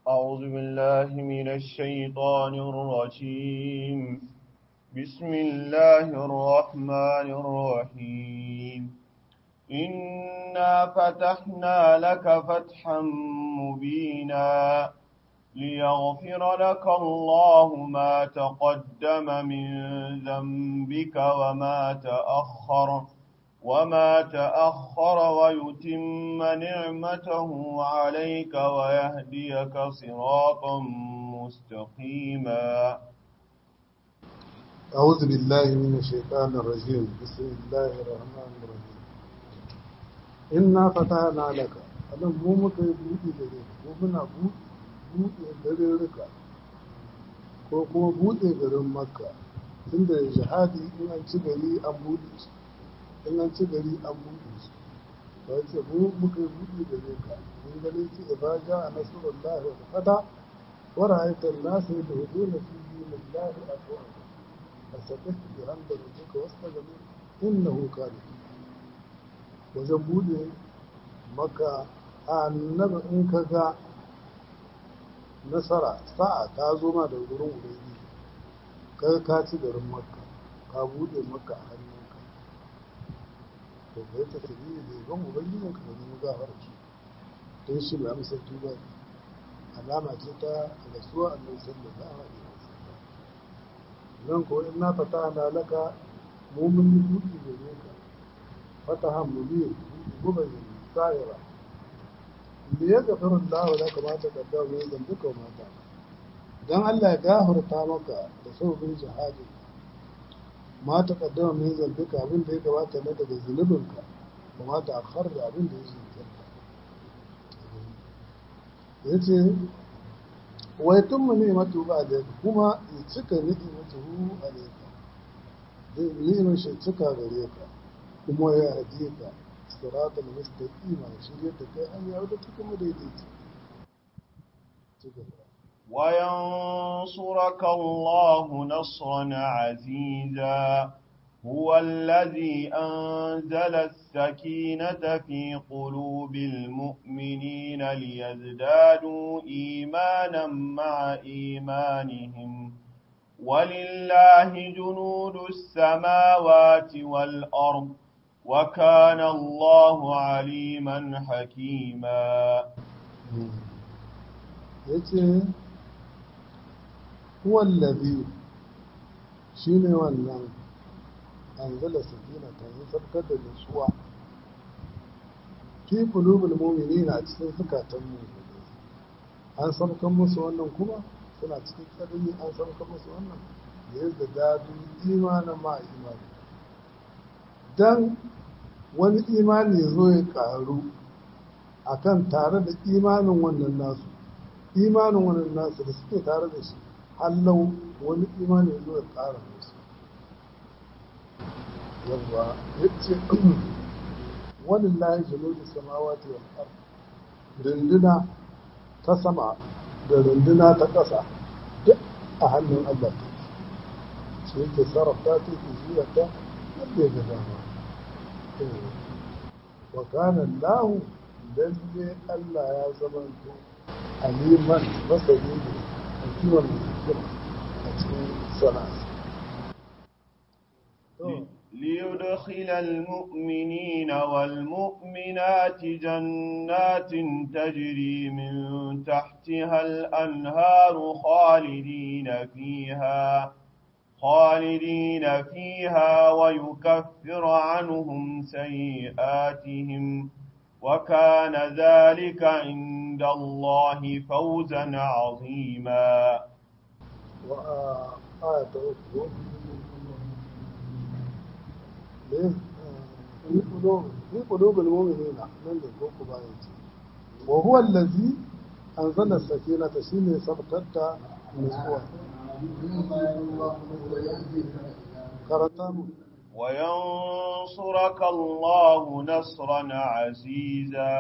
أعوذ بالله من الشيطان الرجيم بسم الله الرحمن الرحيم إنا فتحنا لك فتحا مبينا ليغفر لك الله ما تقدم من ذنبك وما تأخر ويتم نعمته عليك ويهديك صراطا مستقيما. أعوذ بالله من الشيطان الرجيم بسم الله الرحمن الرحيم إنا فتحنا لك أنا مو muka buɗe gare ko muna buɗe garuruka ko kuma buɗe garin Makka tunda jihadi in an ci gari an buɗe shi in an ci gari an buɗe shi ba ce mu muka buɗe gare ka in gare ce idza jaa nasrullahi wal fatah wa ra'aita an-nasa yadkhuluna fi dinillahi afwaja فسبح بحمد ربك واستغفر إنه كان wajen bude maka annabi in ka ga nasara sa'a ta zo ma da gurin ubangiji kaga ka ci garin makka ka bude maka a hannunka to kai ta tabi da gaban ubangijin ka ne mu gafara shi dan shi mai amsa tuba alama ce ta rasuwa annabi sallallahu alaihi wasallam nan ko in na fatahna laka mu'min buɗi gare ka fatahan mubin gubayin sa'ira da ya gafaru Allah da kamata ka dawo ne zan duka mata dan Allah ya gafarta maka da sabbin jihadi ma ta kaddama min zalbika abin da ya gabata na daga zunubinka kuma ta akhar da abin da ya jinkirta yace wai tun mu ne matu ba da kuma ya cika ni'imatu alayka zai ni'imar shi cika gare ka kuma ya haɗe ka siratal mustaqima shirye da kai an yawo da cikin madaidaici وينصرك الله نصرا عزيزا هو الذي أنزل السكينة في قلوب المؤمنين ليزدادوا إيمانا مع إيمانهم ولله جنود السماوات والأرض وكان الله عليما حكيما. هو الذي شيني wannan anzala sakinata ya sabkar da nutsuwa fi qulubil mu'minina a cikin zukatan mu'minai an sabkar musu wannan kuma suna cikin tsadani an sabkar musu wannan da yadda dadu imanin ma imani dan wani imani ya zo ya karu akan tare da imanin wannan nasu da suke tare da shi hallau wani imani ya zo ya kara musu yawwa ya ce wani layi jalobi samawati wal ard runduna ta sama da runduna ta ƙasa duk a hannun Allah ta ce yake sarrafa ta ke zuwa ta yadda ya gada ba wa kana lahu lalle Allah ya zama to aliman masani ne a kiwon mutum a cikin sana'a ليدخل المؤمنين والمؤمنات جنات تجري من تحتها الأنهار خالدين فيها ويكفر عنهم سيئاتهم وكان ذلك عند الله فوزا عظيما. وآية أخرى في قلوب المؤمنين من الكوكو بايتي وهو الذي أنزل السكينة شيني سبقت نسوة وينصرك الله نصرا عزيزا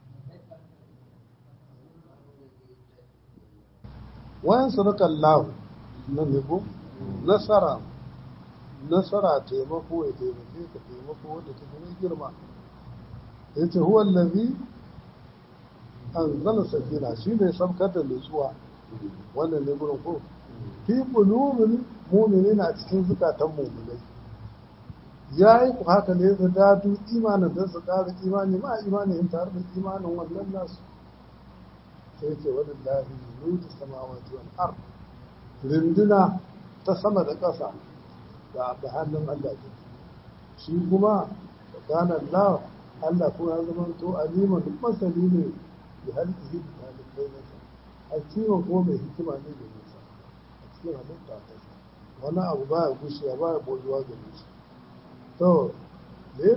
وينصرك الله ننبو nasara taimako ya taimake ka taimako wanda ta fi girma ya ce huwa lazi anzala sakina shi ne samkar da nutsuwa wannan ne gurin ko fi qulubil mu'minina a cikin zukatan mu'minai yayi ku haka ne da dadu imanin da su ƙara imani ma imanin tare da imanin wannan nasu sai ce wallahi nutu samawati wal ard rinduna ta sama da ƙasa da hannun Allah ke shi kuma kana Allah ko ya zama to aliman masali ne da halkihi da halittai nasa hakiman ko mai hikima ne da nasa a cikin halitta ta wani abu baya gushewa baya bojuwa da nasa to da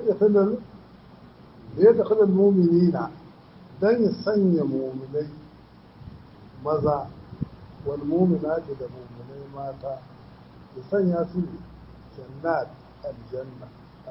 ya tafi mu'minina dan ya sanya mu'minai maza wal mu'minati da mu'minai mata ya sanya su jannat aljanna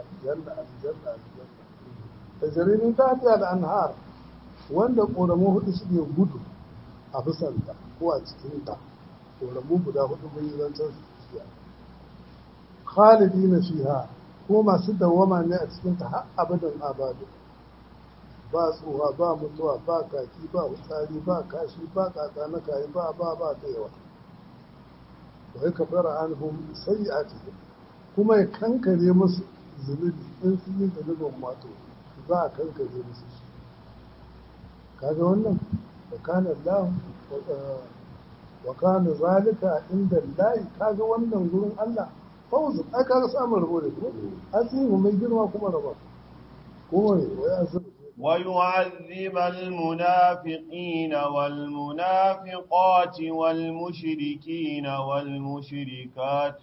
da jaririn tafiya da anhar wanda ƙoramu hudu suke gudu a bisanta ko a cikinta ƙoramu guda hudu mun yi zancen su fiya khalidi na fiha ko masu dawama ne a cikinta har abadan abadu ba tsoha ba mutuwa ba kaki ba wutsari ba kashi ba kaka na kayi ba ta yawa wai ka fara anhum sayyi'atihim kuma ya kankare musu zunubi in sun yi zunubin wato za a kankare musu shi kaga wannan wa kana zalika inda lahi kaga wannan gurin Allah fawzu ai kaga samun rabo da ko asimu mai girma kuma rabo kuma wai asimu ويعذب المنافقين والمنافقات والمشركين والمشركات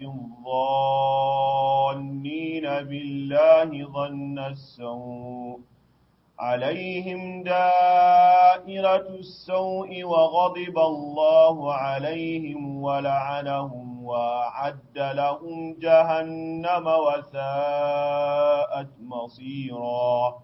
الظانين بالله ظن السوء عليهم دائرة السوء وغضب الله عليهم ولعنهم وأعد لهم جهنم وساءت مصيرا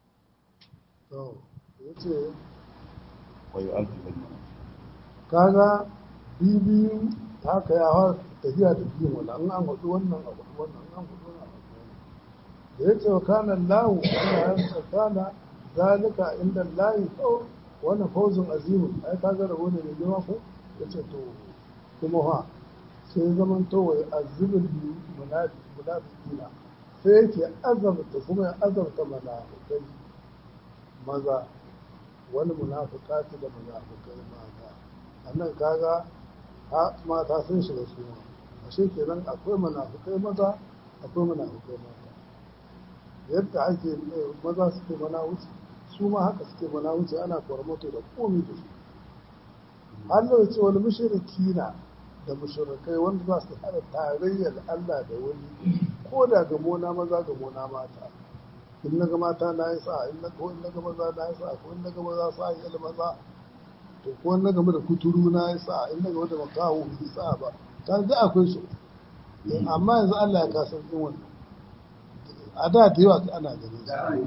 kaga bibiyu haka ya har tafiya da biyu wala an hudu wannan abu wannan an hudu wannan abu da yace wa kana lahu Allah ya kana zalika inda lahi to wannan fawzun azimun ai kaga rabo ne mai girma ko yace to kuma ha sai zaman to wai azibul munafiqina sai yake azabta kuma ya azabta munafikai maza wani munafukati da munafukai mata annan kaga mata sun shiga su ma ashe kenan akwai munafukai maza akwai munafukai mata yadda ake maza suke manawuci su ma haka suke manawuci ana kwarmato da komi da su Allah ya ce wani mushrikina da mushrikai wanda za su hada tarayyar Allah da wani ko da gamona maza gamona mata in na ga mata na yi sa in na ga maza na yi sa ko in na ga maza sa yi maza to ko in na ga da kuturu na yi sa in na ga da makawo yi sa ba ta ga akwai su amma yanzu Allah ya kasar din wannan a da yawa ana gani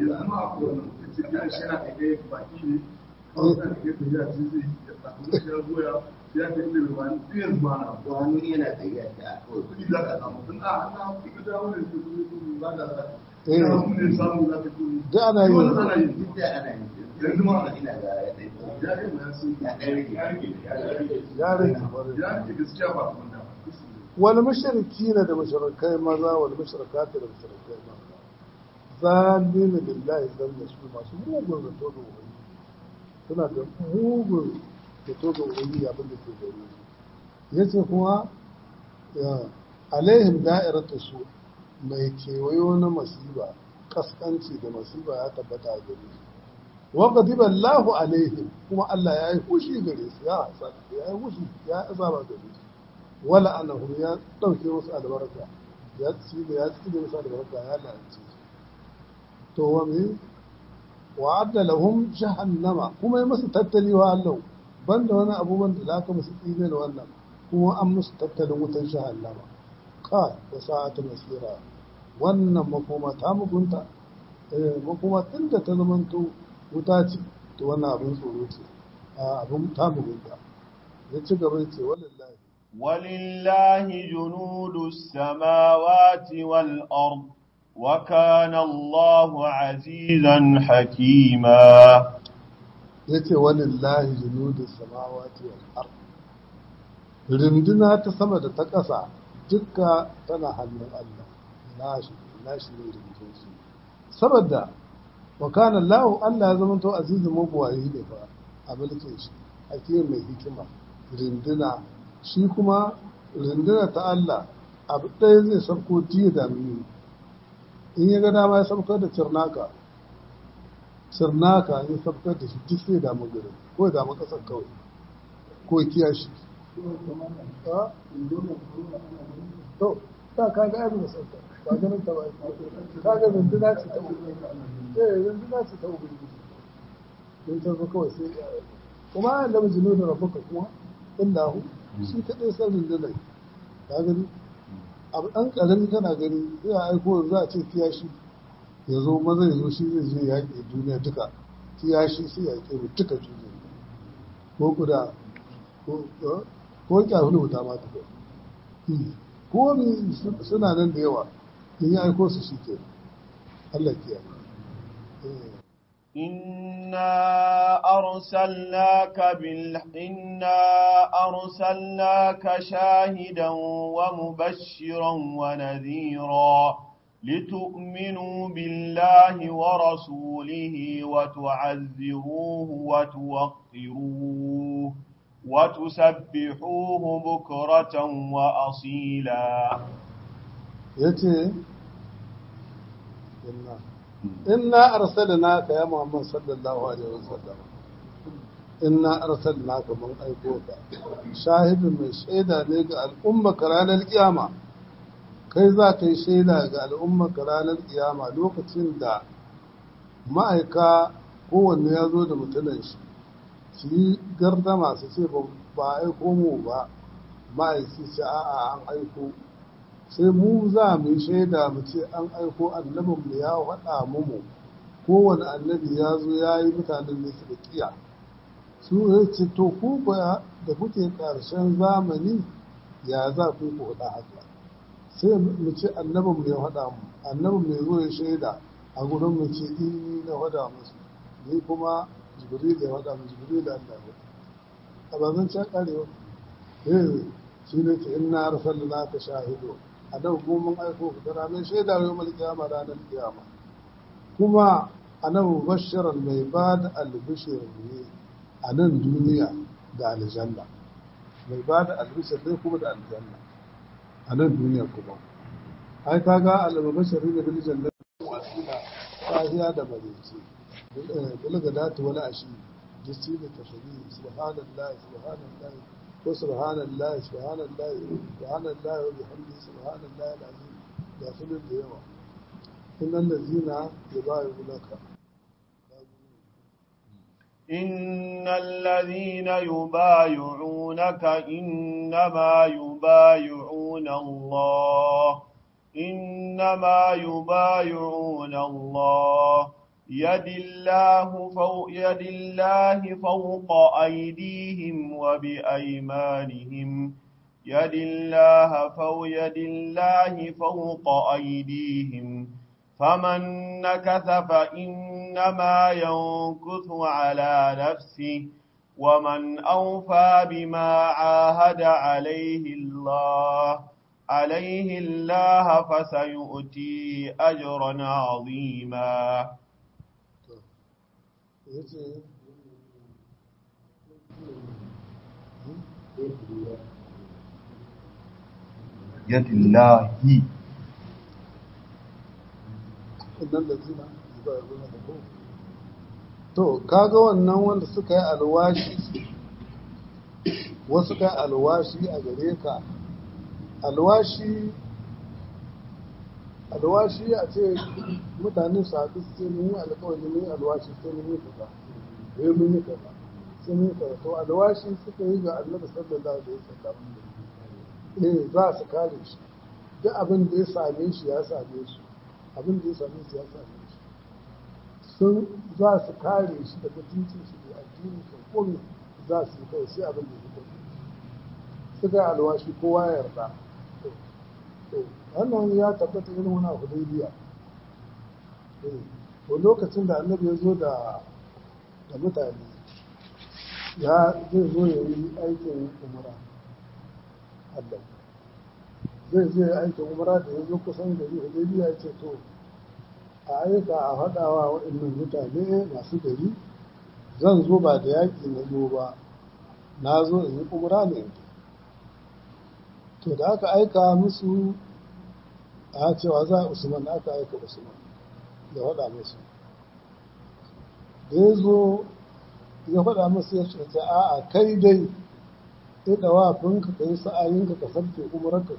da ana yi wani mashirki ne da mashirkai maza wani mashirkata da mashirkai maza zalimi lillahi zanna su masu mugun zato da wani suna da mugun zato da wani abin da ke gare su ya ce kuma alaihim da'iratu su mai kewayo na masiba kaskanci da masiba ya tabbata a gare su wa qadiba Allahu alaihim kuma Allah ya yi fushi gare su ya hasad ya yi fushi ya azaba gare su wala anahum ya dauke musu albarka ya tsige musu albarka ya lalace to wa min wa'adda lahum jahannama kuma ya musu tattali wa Allah banda wani abubuwan da zaka musu tsige da wannan kuma an musu tattalin wutar jahannama ka da sa'atu masira wannan makoma ta mugunta makoma tun da ta zamanto wuta ce to wannan abin tsoro ce abin ta mugunta ya ci gaba ce ولله جنود السماوات والأرض وكان الله عزيزا حكيما yace walillahi junudus samawati wal ard rinduna ta sama da ta ƙasa dukka tana hannun Allah nashi ne rindun su saboda wa kana Allah ya zama to azizun mabuwayi ne fa a mulkin shi hakimin mai hikima rinduna shi kuma rinduna ta Allah abu ɗaya zai sauko jiya da mini in ya ga dama ya saukar da cirnaka ya saukar da shi duk sai damu garin ko ya damu ƙasar kawai ko kiyashi to ta kaga abin da saukar ba ganin ta ba kaga rinduna ce ta rinduna ce ta ubangiji don ta zo kawai sai kuma an da majinu da rabuka kuma inda hu shi kaɗai san rundunar ka gani abu ɗan ƙarami kana gani sai a aiko za a ce kiyashi ya zo maza ya zo shi zai je yaƙi duniya duka kiyashi sai ya ƙi duka duniya ko kuda ko ƙyahun wuta ma ta ko suna nan da yawa in ya aiko su shi ke Allah kiyaye إنا أرسلناك شاهدا ومبشرا ونذيرا لتؤمنوا بالله ورسوله وتعزروه وتوقروه وتسبحوه بكرة وأصيلا inna arsalnaka ya Muhammad sallallahu alaihi wasallam inna arsalnaka mun aiko ka shahidun mai shaida ne ga al'umma ranar kiyama kai za ka yi shaida ga al'umma ranar kiyama lokacin da ma'aika kowanne ya zo da mutunan shi su yi gardama su ce ba aiko mu ba ma'aiki ce a'a an aiko sai mu za mu yi shaida mu ce an aiko annabinmu ya faɗa mu kowane annabi ya zo ya yi mutanen da suka kiya su ya ce to ku ba da kuke ƙarshen zamani ya za ku ku faɗa haka sai mu ce annabinmu ya faɗa mu annabinmu ya zo ya shaida a gurin mu ce ni na faɗa musu ni kuma jibril ya faɗa mu jibril da Allah ya a ba zan can ƙarewa shi ne ce inna arsalnaka shahidu a nan kuma mun aiko ku da ranar shaida yau mal kiyama ranar kiyama kuma a nan bashirar mai ba da albishir ne a nan duniya da aljanna mai ba da albishir ne kuma da aljanna a nan duniya kuma ai kaga albashari da bil jannati wasila sahiya da marici bilga datu wala ashi jisi da tashari subhanallahi وسبحان الله سبحان الله سبحان الله وبحمده سبحان الله العظيم يا سنن ديوا إن الذين يبايعونك إن الذين يبايعونك إنما يبايعون الله يد الله فوق أيديهم وبأيمانهم يد الله فوق أيديهم فمن نكث فإنما ينكث على نفسه ومن أوفى بما عاهد عليه الله فسيؤتيه أجرا عظيما يد الله to kaga wannan wanda suka yi alwashi wasu kai alwashi a gare ka alwashi a ce mutane su haɗu su ce mun yi alkawari mun yi alwashi sai mun yi kaza mun yi kaza sai mun yi kaza to alwashi suka yi ga annabi sallallahu alaihi wasallam za su kare shi duk abin da ya same shi ya same shi abin da ya same shi ya same shi sun za su kare shi da mutuncin shi da addini da komai za su yi kai sai abin da ya kai suka yi alwashi kowa ya yarda wannan ya tabbata irin wani hudaybiya to lokacin da annabi ya zo da mutane zai zo ya yi aikin umara Allah zai je aikin umara da ya zo kusan gari Hudaybiya ya ce to a aika a faɗawa waɗannan mutane masu gari zan zo ba da yaƙi na zo ba na zo in yi umara ne to da aka aika musu a cewa za a Usman aka aika Usman ya faɗa musu da ya zo ya faɗa musu ya ce a kai dai sai da wafinka ka yi sa'ayinka ka sarke umararka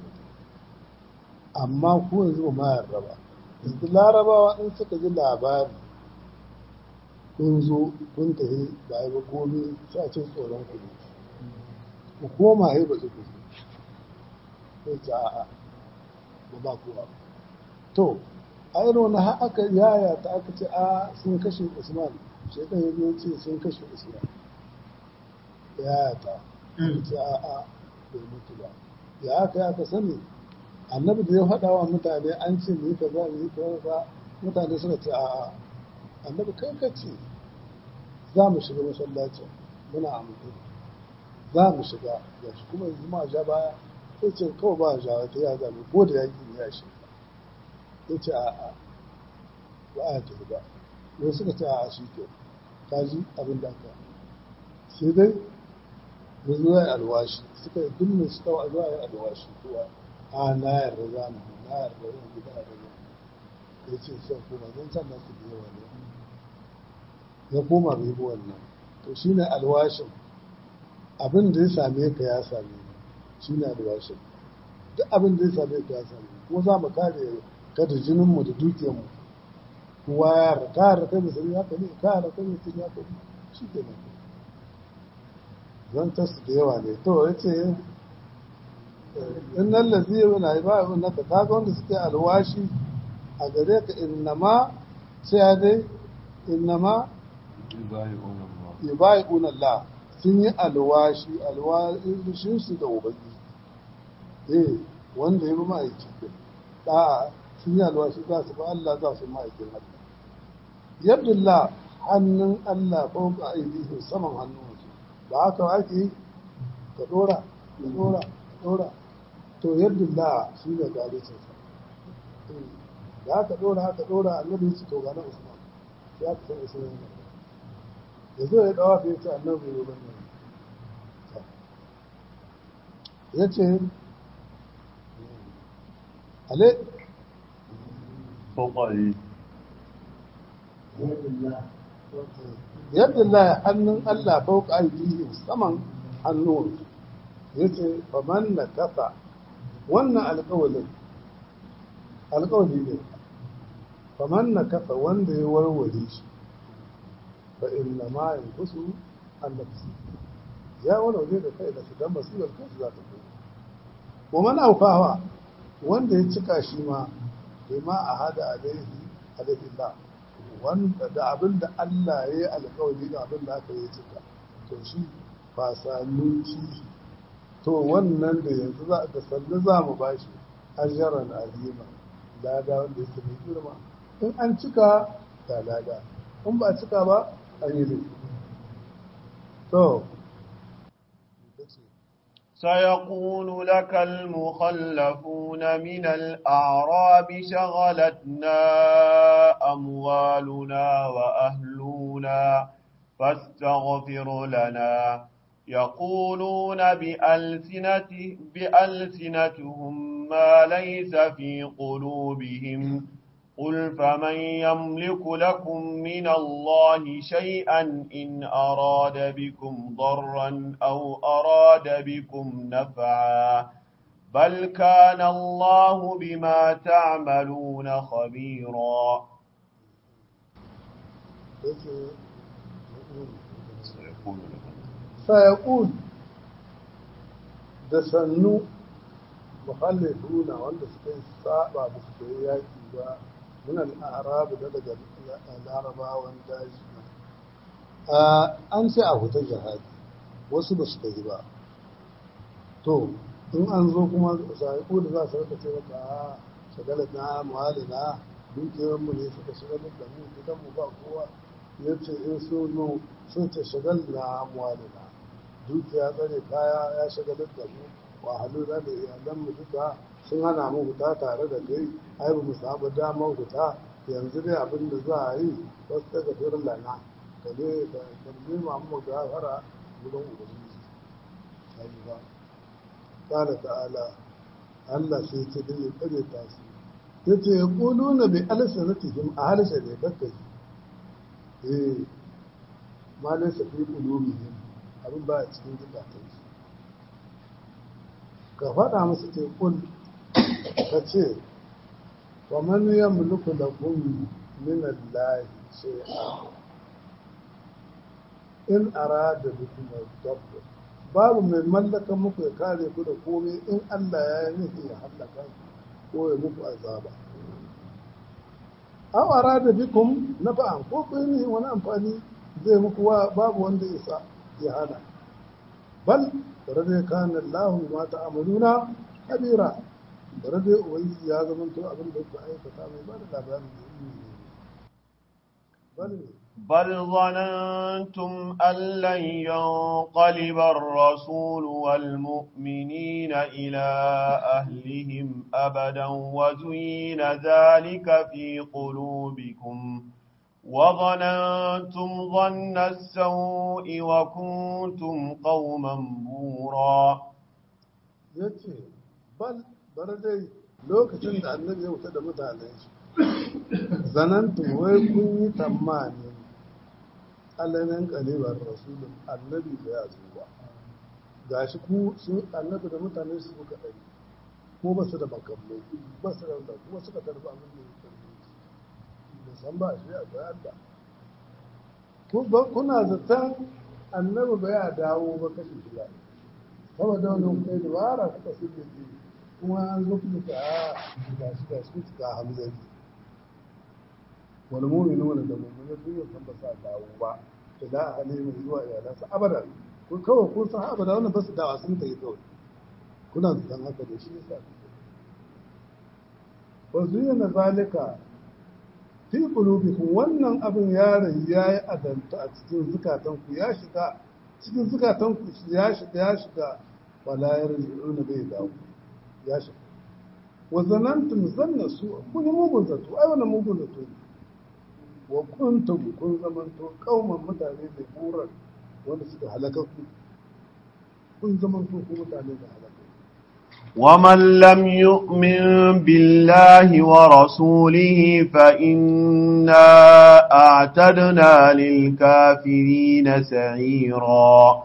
amma ku yanzu ba ma yarda ba yanzu larabawa in suka ji labari kun zo kun tafi ba a yi ba komi sai a ce tsoron ku ne ku koma yi ba ku sai ce a'a ba ba kowa to a irin wani har aka yaya ta aka ce a sun kashe Usman shaitan ya zo ce sun kashe Usman yaya ta ce a bai mutu ba ya aka sani annabi da ya faɗa wa mutane an ce ni kaza ni kaza mutane suka ce a annabi kai ka ce za mu shiga masallacin muna amince za mu shiga ya shi kuma yanzu ma ja baya sai ce kawai ba ja ta ya zame ko da yaƙi ya shi ya ce a ba a tafi ba wai suka ce a shi ke ta ji abin da aka sai dai da zuwa yi alwashi suka yi duk mai suka wa zuwa yi alwashi kuwa a na yarda za mu na yarda yin gida da yau ya ce sai kuma zan san nasu biyu wani ya koma bai bi wannan to shi ne alwashin abin da ya same ka ya same ni shi ne alwashin duk abin da ya same ka ya same ni kuma za mu kare ka da jininmu da dukiyarmu kowa ya yarda ka yarda kai musulmi haka ne ka yarda kai musulmi haka ne shi ke nan zan tasu da yawa ne to ya ce in nan lazi yau na yi ba abin naka ta ga wanda suke alwashi a gare ka innama sai dai innama yi bayi unallah sun yi alwashin su da ubangi wanda ya bi ma'aiki da sun yi alwashi za su ba Allah za su ma'aikin Allah yadda hannun Allah ko ka aiki saman hannun ba haka ake ka dora to yadda la shi ne galicinsa da haka dora annabi su to gane usman ya fi san usman ya zo ya dawa fiye ce annabi ya bane ya ce ale yadda la hannun Allah fauka aidihim saman hannun yace faman na kafa wannan alƙawali ne faman na kafa wanda ya warware shi fa inna ma yankusu an nafsi ya warware da kai da su dan masiyar kansu za ta kai wa man aufawa wanda ya cika shi ma bai ma a hada alaihi Allah wanda da abin da Allah ya yi alkawari da abin da aka yi cika to shi ba sami ci to wannan da yanzu za da sannu za mu ba shi ajaran azima lada wanda yake mai girma in an cika da lada in ba cika ba an yi laifi to سيقول لك المخلفون من الأعراب شغلتنا أموالنا وأهلنا فاستغفر لنا يقولون بألسنتهم ما ليس في قلوبهم قل فمن يملك لكم من الله شيئا إن أراد بكم ضرا أو أراد بكم نفعا بل كان الله بما تعملون خبيرا سيقول دسنو مخلفون wanda suka yi saba da suka yi yaki ba من الأعراب daga larabawan daji an ce a fita jihadi wasu ba su tafi ba to in an zo kuma sa'iku da za su rika ce maka a shagalar na muhalli na dukiyarmu ne suka shagalar da mu gidanmu ba kowa ya ce in sun ce shagal na amwalina dukiya tsare kaya ya shagalar da mu wahalu da iyalanmu duka sun hana mu huta tare da kai ai ba mu samu damar huta yanzu dai abin da za a yi wasu daga firin lana ka ne ka nema mu gafara wurin ubangiji ta yi ba ƙala ta'ala Allah sai ce da ya kare ta su ya ce ya ƙulu na bi alisanatihim a harshe ne kakkai ma laysa fi qulubihim abin ba a cikin zukatansu ka faɗa musu ce kul ka ce wa man yamliku lakum min Allah shay'a in arada bikum al-darr babu mai mallaka muku ya kare ku da komai in Allah ya yi nufi ya hallaka ko ya muku azaba aw arada bikum nafa'an ko ku yi wani amfani zai muku babu wanda isa ya hana bal rade kana Allah ma ta'amaluna kabira rade ubangiji ya zama to abin da ku aikata mai ba da labarin da ilimi بل ظننتم أن لن ينقلب الرسول والمؤمنين إلى أهلهم أبدا وزين ذلك في قلوبكم وظننتم ظن السوء وكنتم قوما بورا بل بردي lokacin da annabi ya wuta da mutanen shi zanantu wai kun yi tamani alamin kalibar rasulun annabi da ya zuwa gashi ku sun annabi da mutane su suka ɗari ko ba su da makamai ba su da wanda kuma suka tarba abin da ya tarbi da san ba shi a ga Allah kuna zaton annabi ba ya dawo ba kashi shida saboda wannan kai dubara kuka suke ji kuma an zo kuma ta gashi ta hamzari wani mumini wani da mummuni sun yi san ba sa dawo ba ila ahali mai zuwa iyalansa abadan ko kawai kun san abada wannan ba su dawa sun ta yi kawai kuna san haka da shi yasa wa zuyina zalika fi qulubikum wannan abin yaron yayi adanta a cikin zukatanku ya shiga cikin zukatanku ya shiga wala yarji'una bai dawo ya shiga wa zanantum zanna su kun mugun zato ai wannan mugun zato ne wa kuntum kun zamanto kauman mutane da buran wanda suka halaka ku kun zamanto ku mutane da halaka ومن لم يؤمن بالله ورسوله فإنا أعتدنا للكافرين سعيرا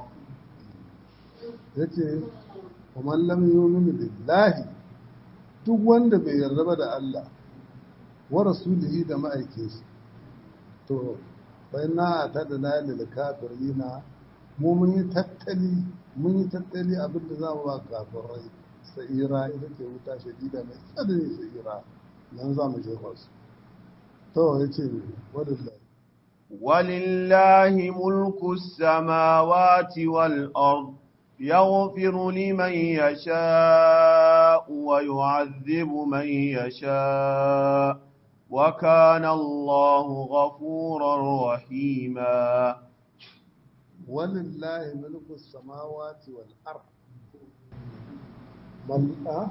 yace ومن لم يؤمن بالله duk wanda bai yarda ba da Allah wa rasulihi da ma'aikinsa to bai na ta da na lil kafirina mu mun yi tattali abin da za mu ba kafirai sa'ira ita ce wuta shadida mai tsadani sa'ira nan za mu je kwasu to ya ce walillahi mulku samawati wal ard يغفر لمن يشاء ويعذب من يشاء وكان الله غفورا رحيما ولله ملك السماوات والأرض ملأ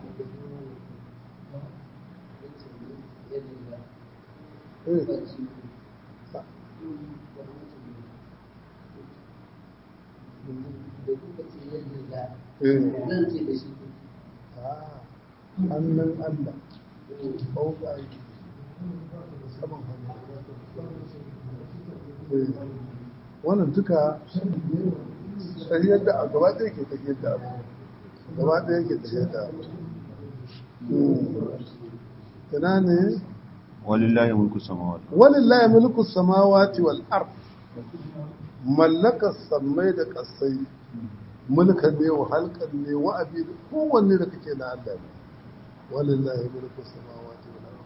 hannun Allah ɓauka aiki saman hannu wannan duka shari'ar da a gaba ɗaya ke tafiyar da abu gaba ɗaya ke tafiyar da abu tana ne walillahi mulku samawati wal ard mallakar sammai da ƙasai mulkan ne wa halkan ne wa abi kowanne da kake na Allah ne walillahi mulku samawati wal ard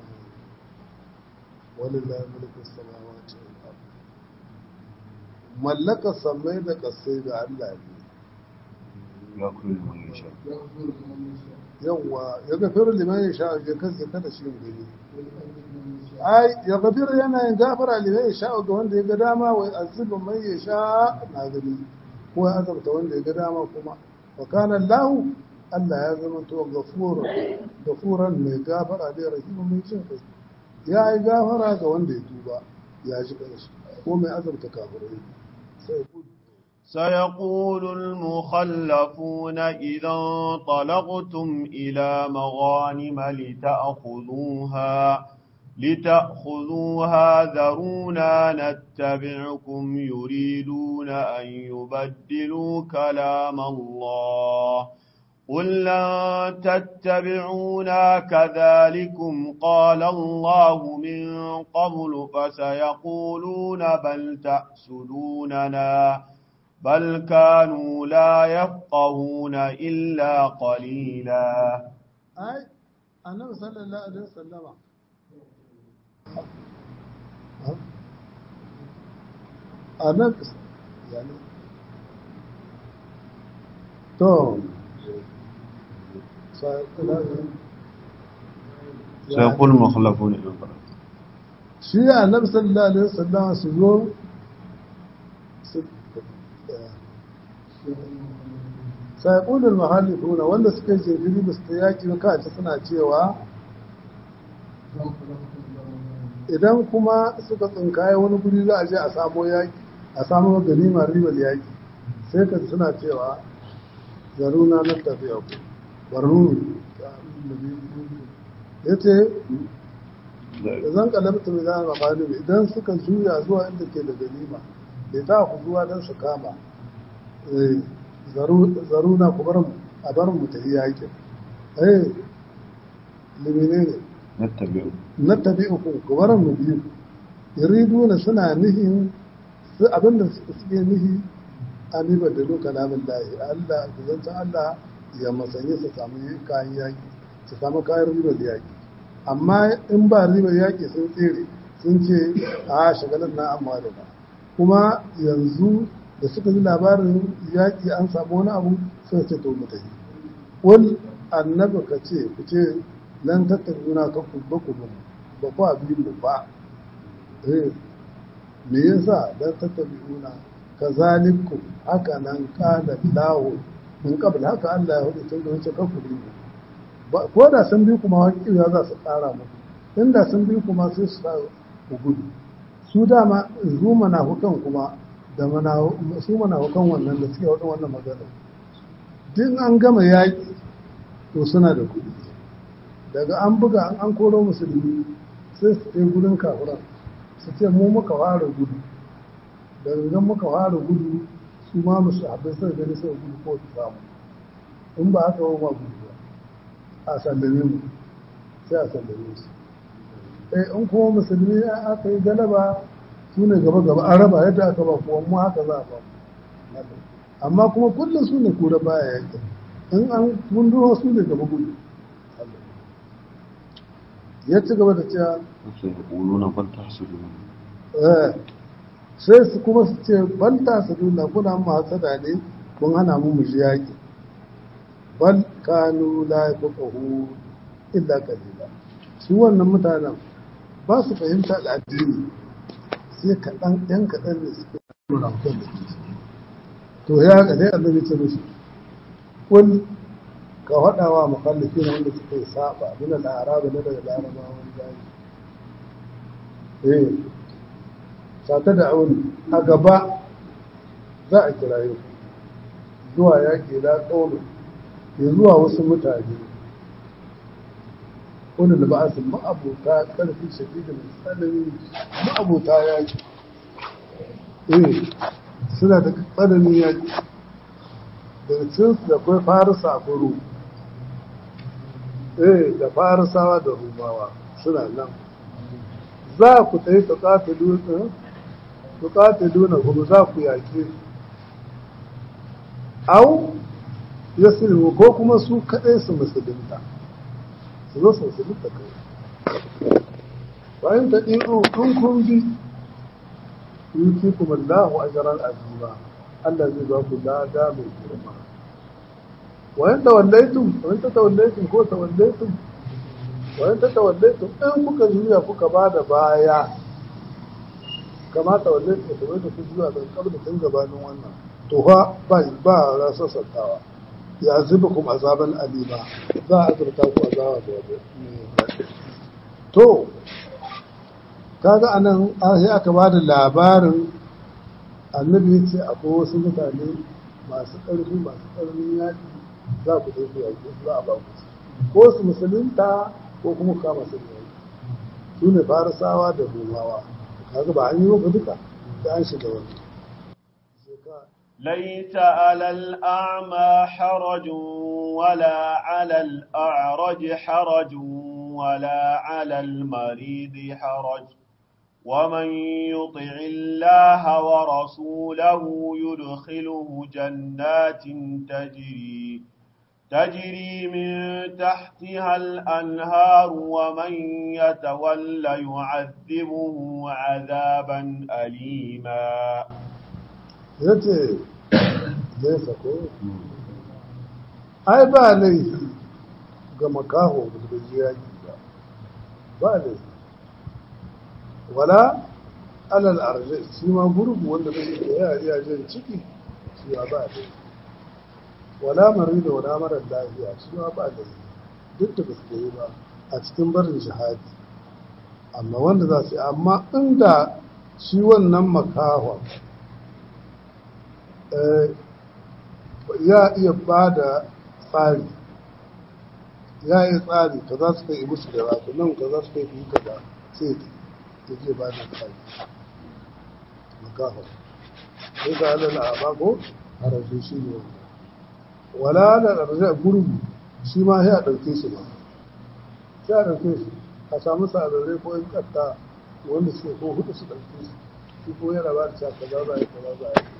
walillahi mulku samawati wal ard mallakar sammai da ƙasai da Allah ne ya kullu man yasha yawa ya gafiru liman yasha ya kansa kada shi gani ai ya gafir yana yin gafara liman ya sha ga wanda ya ga dama wai azibu mai ya sha na gani ko ya azabta wanda ya ga dama kuma wa kana Allah Allah ya zama to gafuran mai gafara da rahimu mai jin kai ya yi gafara ga wanda ya tuba ya ji kanshi ko mai azabta kafirai sai سيقول المخلفون إذا انطلقتم إلى مغانم لتأخذوها ذرونا نتبعكم يريدون أن يبدلوا كلام الله قل لن تتبعونا كذلكم قال الله من قبل فسيقولون بل تحسدوننا بل كانوا لا يفقهون إلا قليلا أي النبي صلى الله عليه وسلم النبي يعني توم سيقول المخلفون إلى القرآن شيء النبي صلى الله عليه وسلم سيقول سيقول المخلفون wanda suka yi jinkiri ba su yaƙi ba kaci suna cewa idan kuma suka tsinkaye wani guri za a je a samo yaƙi a samo ganimar ribar yaƙi sai ka suna cewa zaruna na tafiya ku barnu ya ce da zan kalabta mai zama mafalim idan suka juya zuwa inda ke da ganima da ta ku zuwa don su kama zaruna ku bar a bar mu ta yi yaƙin limine ne na tabi'uku ku bar mu biyu yuriduna suna nihin su abinda suke nihi an ribar da loka namun lahi Allah ku zanta Allah ya masanye su samu kayan yaƙi su samu kayan ribar yaƙi amma in ba ribar yaƙi sun tsere sun ce a shagalin na amma da ba kuma yanzu da suka ji labarin yaƙi an samu wani abu sai ce to mutane wani annabi ka ce ku ce nan tattabuna ka kubba ku ba ku abin mu ba me yasa dan tattabuna kazalikum haka nan kana lawo min qabl haka Allah ya hudu tun da wancan kan ku ko da sun bi kuma haƙiƙa za su ƙara muku inda sun bi kuma sai su ku gudu su dama zuma na hukan kuma da su manahukan wannan da suke wadda wannan magana din an gama yaƙi to suna da kuɗi daga an buga an koro musulmi sai su kai gudun kafuran su ce mu muka fara gudu daga muka fara gudu su ma musu abin sai gani sai gudu ko su samu in ba haka ba gudu ba a sallame mu sai a sallame su in kuma musulmi aka yi galaba su ne gaba-gaba an raba yadda aka ba kuwa mu haka za a ba amma kuma kullum su ne kura baya yakin in an munduwa su ne gaba gudu ya ci gaba da cewa sai su kuma su ce banta su duna kuna mu hasada ne kun hana mu ji yaki bal kanu la yafqahu illa qalila su wannan mutanen ba su fahimta al'addini sai kaɗan ɗan kaɗan da suke nuna mutum da ke to ya ga dai annabi ce musu kun ka faɗawa mukallafi na wanda suka yi saba min al'arabu na daga larabawan jari sata da auni a gaba za a kirayo zuwa yaƙi da ƙaunin ya zuwa wasu mutane wani da ba su ma'abuta ƙarfi shafi da mai tsanani ma'abuta yaƙi suna da tsananin yaƙi daga cinsu da kwai farisa a kwaro da farisawa da rumawa suna nan za ku ta yi tukatilu na kuma za ku yaƙe au ya sulhu ko kuma su kaɗai su musulunta su zo su musulunta kai bayan ta ɗin in kun bi yuki kuma Allahu ajran azima Allah zai ba ku lada mai girma wayan tawallaitum ko tawallaitum wani ta tawalle to in kuka juya kuka ba da baya kamata walle ta tawalle ta juya don kabda tun gabanin wannan to fa ba rasa santawa ya zuba kuma azaban alima za a azurta ku azaba da wani to kaga anan sai aka ba da labarin annabi ya ce akwai wasu mutane masu ƙarfin yaƙi za ku dai ku yaƙi za a ba ku ko su musulunta ko kuma kama su yaƙi su ne farisawa da rumawa kaga ba an yi wa duka da an shiga wani ليس على الأعمى حرج ولا على الأعرج حرج ولا على المريض حرج ومن يطع الله ورسوله يدخله جنات تجري من تحتها الأنهار ومن يتولى يعذبه عذابا أليما yace zai sako ai ba laifi ga makaho da ji yaki ba laifi wala alal arzi shi ma gurgu wanda bai da ya jin ciki shi ba laifi wala marida wala marar lafiya shi ma ba laifi duk da basu yi ba a cikin barin shahadi amma wanda za su yi amma inda shi wannan makahon ya iya ba da tsari ya yi tsari ka za su kai musu da rafi nan ka za su kai fi kaza sai ta je ba da tsari makafa sai ga alala a bako a rashe shi ne wala da rashe gurgu shi ma sai a ɗauke shi ba sai a ɗauke shi a samu sararrai ko in ƙatta wanda suke ko hudu su ɗauke shi ko yana ba da cewa kaza za a yi kaza za a yi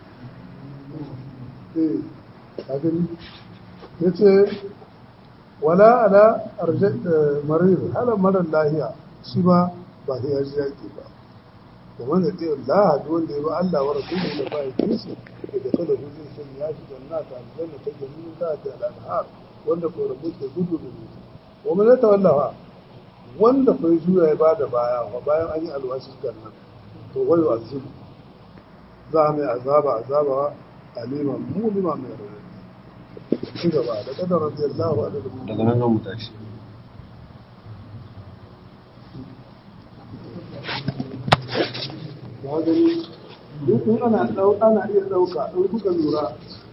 ya ce wala ala marir halar marar lahiya shi ba ba sai ya ji yaƙi ba da wanda ɗaya lahadu wanda ya ba Allah wa rasulun da ba ya kisi da kada hujjin sun ya shi janna ta aljanna ta jami'in ta ta al'adhar wanda ko rabu da gudu da gudu wa mana ta wallafa wanda ko juya ya ba da baya wa bayan an yi alwashi nan to wai wa azibu za a mai azaba aliman mulima mai rauni ci gaba da kadar radiyallahu anhu daga nan zan mutashi ya gani duk ana iya ɗauka in kuka lura